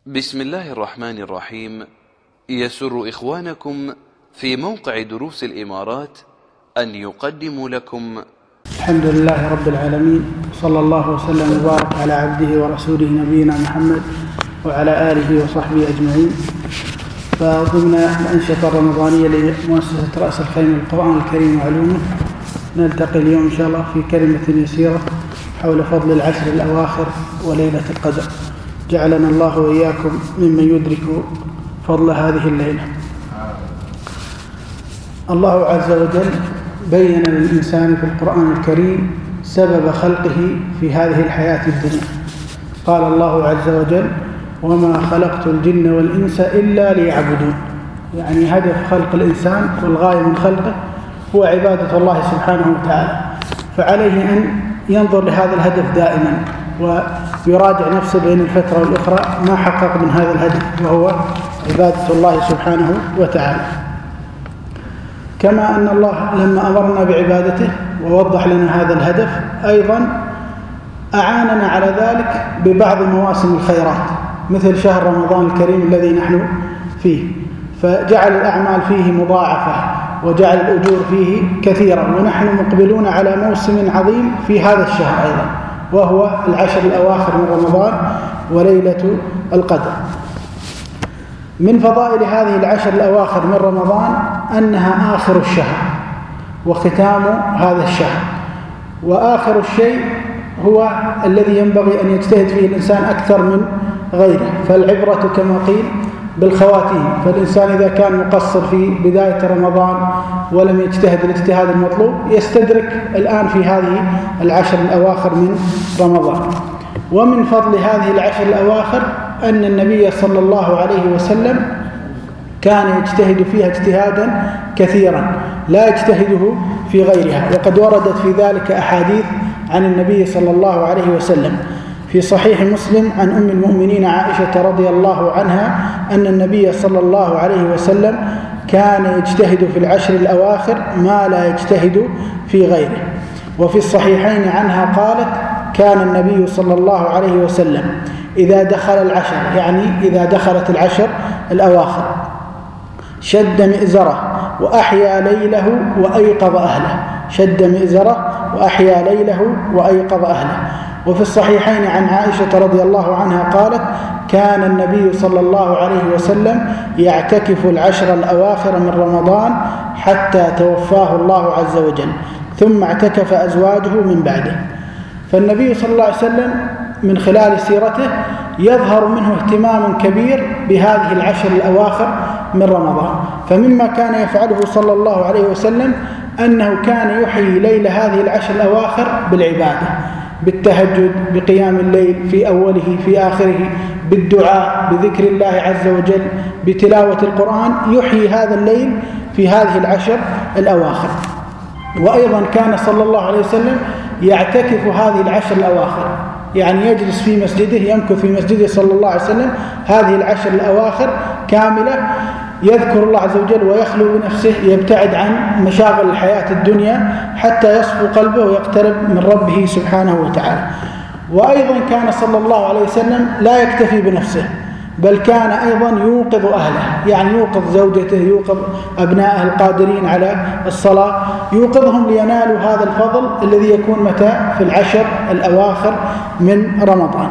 بسم الله الرحمن الرحيم. يسر إخوانكم في موقع دروس الإمارات أن يقدموا لكم الحمد لله رب العالمين، صلى الله وسلم وبارك على عبده ورسوله نبينا محمد وعلى آله وصحبه أجمعين. فضمن الأنشطة الرمضانية لمؤسسة رأس الخيمة للقرآن الكريم وعلومه، نلتقي اليوم إن شاء الله في كلمة يسيرة حول فضل العشر الأواخر وليلة القدر. جعلنا الله وإياكم ممن يدرك فضل هذه الليلة. الله عز وجل بين للإنسان في القرآن الكريم سبب خلقه في هذه الحياة الدنيا. قال الله عز وجل: وما خلقت الجن والإنس إلا ليعبدون. يعني هدف خلق الإنسان والغاية من خلقه هو عبادة الله سبحانه وتعالى، فعليه أن ينظر لهذا الهدف دائما ويراجع نفسه بين الفترة والأخرى ما حقق من هذا الهدف، وهو عبادة الله سبحانه وتعالى. كما أن الله لما أمرنا بعبادته ووضح لنا هذا الهدف أيضا أعاننا على ذلك ببعض مواسم الخيرات، مثل شهر رمضان الكريم الذي نحن فيه، فجعل الأعمال فيه مضاعفة وجعل الأجور فيه كثيرا، ونحن مقبلون على موسم عظيم في هذا الشهر أيضا، وهو العشر الأواخر من رمضان وليلة القدر. من فضائل هذه العشر الأواخر من رمضان أنها آخر الشهر وختام هذا الشهر، وآخر الشيء هو الذي ينبغي أن يجتهد فيه الإنسان أكثر من غيره، فالعبرة كما قيل بالخواتيم. فالإنسان إذا كان مقصر في بداية رمضان ولم يجتهد الاجتهاد المطلوب يستدرك الآن في هذه العشر الأواخر من رمضان. ومن فضل هذه العشر الأواخر أن النبي صلى الله عليه وسلم كان يجتهد فيها اجتهادا كثيرا لا يجتهده في غيرها، وقد وردت في ذلك أحاديث عن النبي صلى الله عليه وسلم. في صحيح مسلم عن أم المؤمنين عائشة رضي الله عنها أن النبي صلى الله عليه وسلم كان يجتهد في العشر الأواخر ما لا يجتهد في غيره. وفي الصحيحين عنها قالت: كان النبي صلى الله عليه وسلم إذا دخل العشر، يعني إذا دخلت العشر الأواخر، شد مئزره وأحيا ليله وأيقظ أهله. شد مئزره وأحيا ليله وأيقظ أهله. وفي الصحيحين عن عائشة رضي الله عنها قالت: كان النبي صلى الله عليه وسلم يعتكف العشر الأواخر من رمضان حتى توفاه الله عز وجل، ثم اعتكف أزواجه من بعده. فالنبي صلى الله عليه وسلم من خلال سيرته يظهر منه اهتمام كبير بهذه العشر الأواخر من رمضان. فمما كان يفعله صلى الله عليه وسلم أنه كان يحيي ليل هذه العشر الأواخر بالعبادة، بالتهجد، بقيام الليل في أوله في آخره، بالدعاء، بذكر الله عز وجل، بتلاوة القرآن، يحيي هذا الليل في هذه العشر الأواخر. وأيضا كان صلى الله عليه وسلم يعتكف هذه العشر الأواخر، يعني يجلس في مسجده، يمكث في مسجده صلى الله عليه وسلم هذه العشر الأواخر كاملة، يذكر الله عز وجل ويخلو بنفسه، يبتعد عن مشاغل الحياة الدنيا حتى يصفو قلبه ويقترب من ربه سبحانه وتعالى. وأيضا كان صلى الله عليه وسلم لا يكتفي بنفسه، بل كان أيضا يوقظ أهله، يعني يوقظ زوجته، يوقظ أبنائه القادرين على الصلاة، يوقظهم لينالوا هذا الفضل الذي يكون متى؟ في العشر الأواخر من رمضان.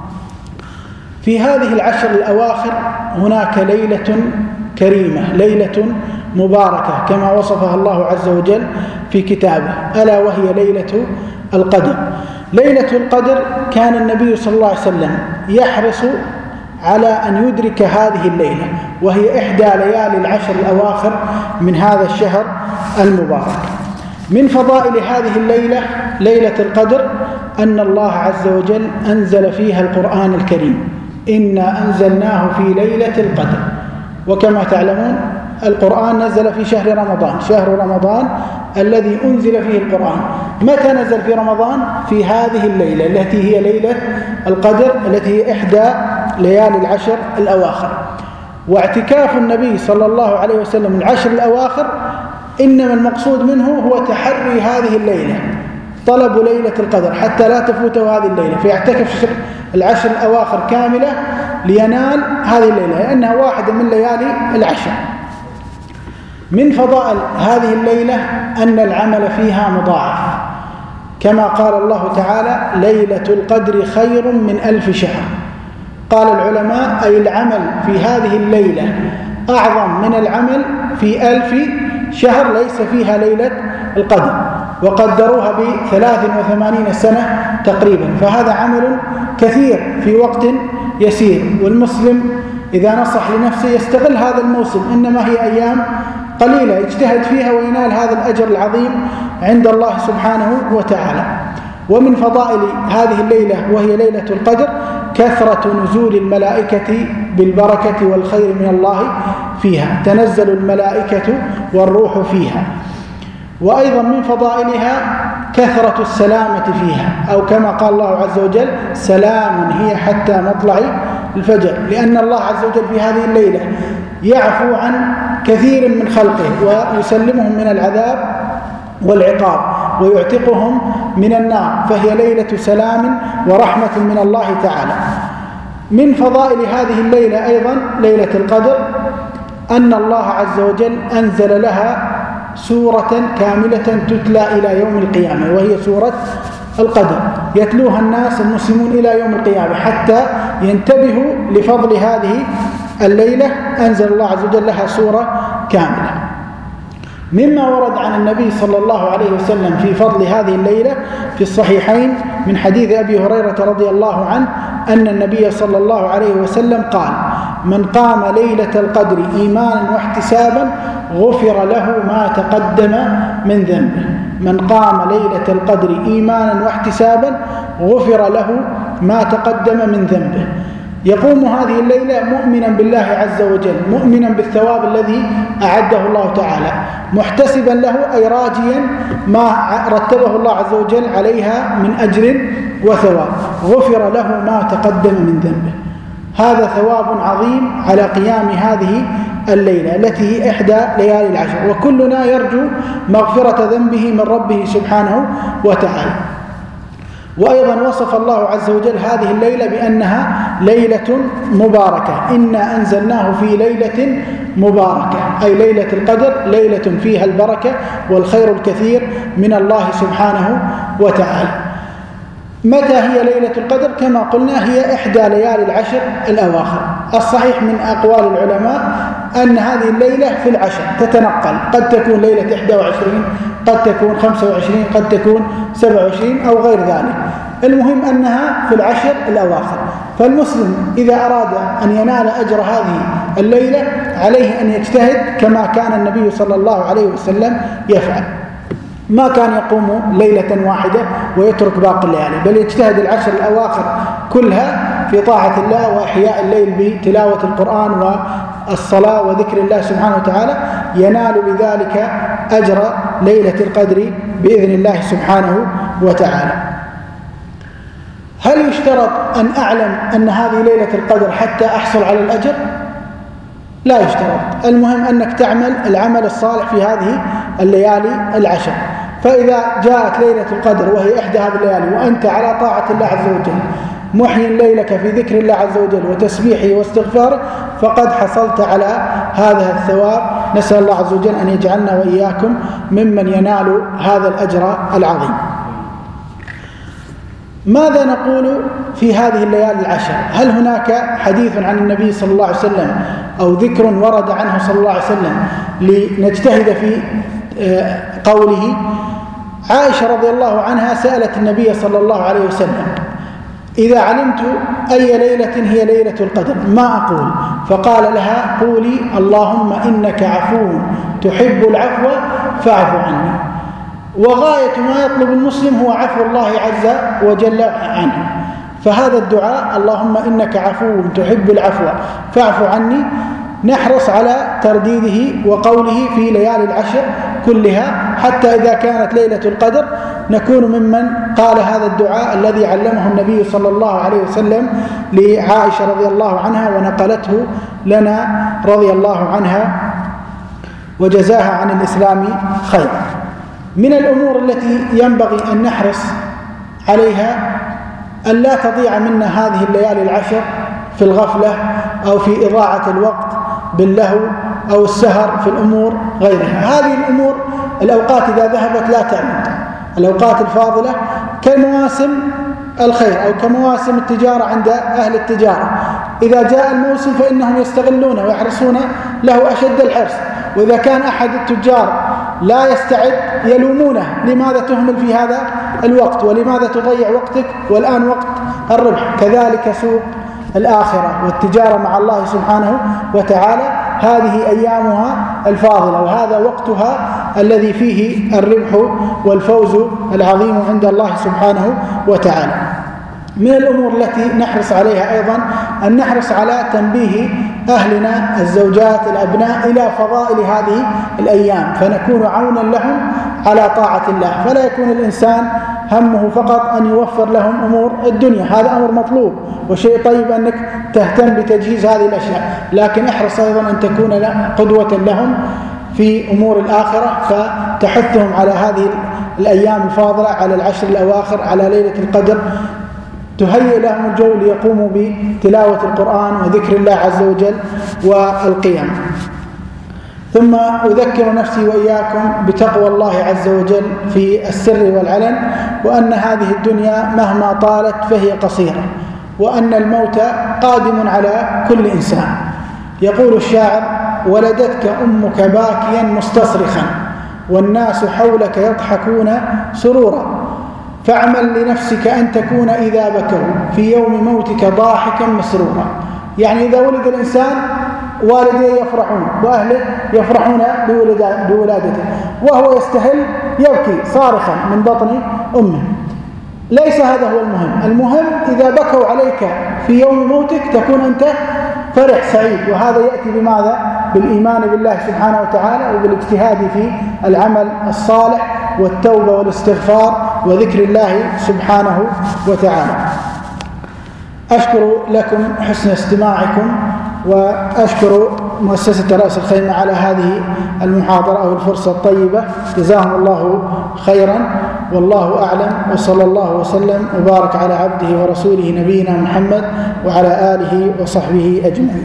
في هذه العشر الأواخر هناك ليلة كريمة، ليلة مباركة كما وصفها الله عز وجل في كتابه، ألا وهي ليلة القدر. ليلة القدر كان النبي صلى الله عليه وسلم يحرص على أن يدرك هذه الليلة، وهي إحدى ليالي العشر الأواخر من هذا الشهر المبارك. من فضائل هذه الليلة، ليلة القدر، أن الله عز وجل أنزل فيها القرآن الكريم: إنا أنزلناه في ليلة القدر. وكما تعلمون القرآن نزل في شهر رمضان، شهر رمضان الذي أنزل فيه القرآن. متى نزل في رمضان؟ في هذه الليلة التي هي ليلة القدر، التي هي إحدى ليالي العشر الأواخر. واعتكاف النبي صلى الله عليه وسلم العشر الأواخر إنما المقصود منه هو تحري هذه الليلة، طلب ليلة القدر حتى لا تفوته هذه الليلة، فيعتكف العشر الأواخر كاملة لينال هذه الليلة لأنها واحدة من ليالي العشر. من فضائل هذه الليلة أن العمل فيها مضاعف، كما قال الله تعالى: ليلة القدر خير من 1000 شهر. قال العلماء: أي العمل في هذه الليلة أعظم من العمل في 1000 شهر ليس فيها ليلة القدر، وقدروها ب83 سنة تقريبا، فهذا عمل كثير في وقت يسير. والمسلم إذا نصح لنفسه يستغل هذا الموسم، إنما هي أيام قليلة يجتهد فيها وينال هذا الأجر العظيم عند الله سبحانه وتعالى. ومن فضائل هذه الليلة وهي ليلة القدر كثرة نزول الملائكة بالبركة والخير من الله فيها، تنزل الملائكة والروح فيها. وأيضا من فضائلها كثرة السلامة فيها، أو كما قال الله عز وجل: سلام هي حتى مطلع الفجر، لأن الله عز وجل في هذه الليلة يعفو عن كثير من خلقه ويسلمهم من العذاب والعقاب ويعتقهم من النار، فهي ليلة سلام ورحمة من الله تعالى. من فضائل هذه الليلة أيضا ليلة القدر أن الله عز وجل أنزل لها سورة كاملة تتلى إلى يوم القيامة، وهي سورة القدر، يتلوها الناس المسلمون إلى يوم القيامة حتى ينتبهوا لفضل هذه الليلة. أنزل الله عز وجل لها سورة كاملة. مما ورد عن النبي صلى الله عليه وسلم في فضل هذه الليلة في الصحيحين من حديث أبي هريرة رضي الله عنه أن النبي صلى الله عليه وسلم قال: من قام ليلة القدر إيمانا واحتسابا غفر له ما تقدم من ذنبه. من قام ليلة القدر إيمانا واحتسابا غفر له ما تقدم من ذنبه. يقوم هذه الليلة مؤمنا بالله عز وجل، مؤمنا بالثواب الذي أعده الله تعالى، محتسبا له أي راجيا ما رتبه الله عز وجل عليها من أجر وثواب، غفر له ما تقدم من ذنبه. هذا ثواب عظيم على قيام هذه الليلة التي هي إحدى ليالي العشر، وكلنا يرجو مغفرة ذنبه من ربه سبحانه وتعالى. وأيضا وصف الله عز وجل هذه الليلة بأنها ليلة مباركة: إنا أنزلناه في ليلة مباركة، أي ليلة القدر ليلة فيها البركة والخير الكثير من الله سبحانه وتعالى. متى هي ليلة القدر؟ كما قلنا هي إحدى ليالي العشر الأواخر. الصحيح من أقوال العلماء أن هذه الليلة في العشر تتنقل، قد تكون ليلة 21، قد تكون 25، قد تكون 27 أو غير ذلك. المهم أنها في العشر الأواخر. فالمسلم إذا أراد أن ينال أجر هذه الليلة عليه أن يجتهد كما كان النبي صلى الله عليه وسلم يفعل. ما كان يقوم ليلة واحدة ويترك باقي الليالي، بل يجتهد العشر الأواخر كلها في طاعة الله وإحياء الليل بتلاوة القرآن والصلاة وذكر الله سبحانه وتعالى، ينال بذلك أجر ليلة القدر بإذن الله سبحانه وتعالى. هل يشترط أن أعلم أن هذه ليلة القدر حتى أحصل على الأجر؟ لا يشترط. المهم أنك تعمل العمل الصالح في هذه الليالي العشر. فإذا جاءت ليلة القدر وهي إحدى هذه الليالي وأنت على طاعة الله عز وجل محيي ليلك في ذكر الله عز وجل وتسبيحه واستغفاره، فقد حصلت على هذا الثواب. نسأل الله عز وجل أن يجعلنا وإياكم ممن ينال هذا الأجر العظيم. ماذا نقول في هذه الليالي العشر؟ هل هناك حديث عن النبي صلى الله عليه وسلم أو ذكر ورد عنه صلى الله عليه وسلم لنجتهد في قوله؟ عائشة رضي الله عنها سألت النبي صلى الله عليه وسلم: إذا علمت أي ليلة هي ليلة القدر ما أقول؟ فقال لها: قولي اللهم إنك عفو تحب العفو فاعف عني. وغاية ما يطلب المسلم هو عفو الله عز وجل عنه. فهذا الدعاء اللهم إنك عفو تحب العفو فاعف عني نحرص على ترديده وقوله في ليالي العشر كلها، حتى إذا كانت ليلة القدر نكون ممن قال هذا الدعاء الذي علمه النبي صلى الله عليه وسلم لعائشة رضي الله عنها ونقلته لنا رضي الله عنها وجزاها عن الإسلام خير. من الأمور التي ينبغي أن نحرص عليها أن لا تضيع منا هذه الليالي العشر في الغفلة أو في إضاعة الوقت باللهو أو السهر في الأمور غيرها. هذه الأمور الأوقات إذا ذهبت لا تعود. الأوقات الفاضلة كمواسم الخير أو كمواسم التجارة عند أهل التجارة، إذا جاء الموسم فإنهم يستغلونه ويحرصون له أشد الحرص، وإذا كان أحد التجار لا يستعد يلومونه لماذا تهمل في هذا الوقت ولماذا تضيع وقتك والآن وقت الربح. كذلك سوق الآخرة والتجارة مع الله سبحانه وتعالى، هذه أيامها الفاضلة وهذا وقتها الذي فيه الربح والفوز العظيم عند الله سبحانه وتعالى. من الأمور التي نحرص عليها أيضا أن نحرص على تنبيه أهلنا الزوجات الأبناء إلى فضائل هذه الأيام، فنكون عونا لهم على طاعة الله، فلا يكون الإنسان همه فقط أن يوفر لهم أمور الدنيا، هذا أمر مطلوب وشيء طيب أنك تهتم بتجهيز هذه الأشياء، لكن احرص أيضا أن تكون قدوة لهم في أمور الآخرة، فتحثهم على هذه الأيام الفاضلة، على العشر الأواخر، على ليلة القدر، تهيئ لهم الجو ليقوموا بتلاوة القرآن وذكر الله عز وجل والقيام. ثم أذكر نفسي وإياكم بتقوى الله عز وجل في السر والعلن، وأن هذه الدنيا مهما طالت فهي قصيرة، وأن الموت قادم على كل إنسان. يقول الشاعر: ولدتك أمك باكيا مستصرخا والناس حولك يضحكون سرورا، فاعمل لنفسك أن تكون إذا بكوا في يوم موتك ضاحكا مسرورا. يعني إذا ولد الإنسان والديه يفرحون وأهله يفرحون بولادته، وهو يستهل يبكي صارخا من بطن أمه. ليس هذا هو المهم. المهم إذا بكوا عليك في يوم موتك تكون أنت فرح سعيد، وهذا يأتي بماذا؟ بالإيمان بالله سبحانه وتعالى وبالاجتهاد في العمل الصالح والتوبة والاستغفار وذكر الله سبحانه وتعالى. أشكر لكم حسن استماعكم، وأشكر مؤسسة رأس الخيمة على هذه المحاضرة أو الفرصة الطيبة، جزاهم الله خيرا، والله أعلم، وصلى الله وسلم وبارك على عبده ورسوله نبينا محمد وعلى آله وصحبه أجمعين.